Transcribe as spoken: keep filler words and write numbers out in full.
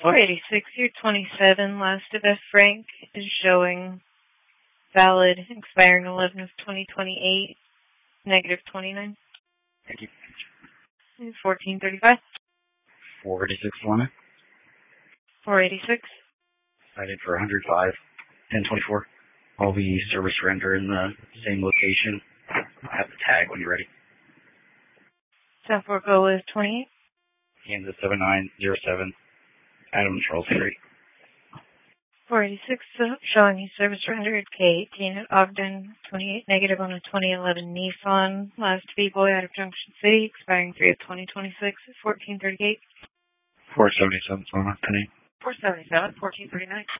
four eighty-six, your twenty-seven, last of F. Frank is showing valid, expiring eleven of twenty twenty-eight, negative twenty-nine. Thank you. fourteen thirty-five. four eighty-six, Lana. four eighty-six. Cited for one hundred five, ten twenty-four. I'll be service render in the same location. I'll have the tag when you're ready. ten four go with twenty-eight. Kansas seven nine zero seven. Adam Charles Street. four eighty-six, so showing you service rendered K eighteen at Ogden, twenty-eight negative on a twenty eleven Nissan, last V-Boy out of Junction City, expiring three of twenty twenty-six at fourteen thirty-eight. four seventy-seven, Lana, Penny. four seventy-seven, fourteen thirty-nine.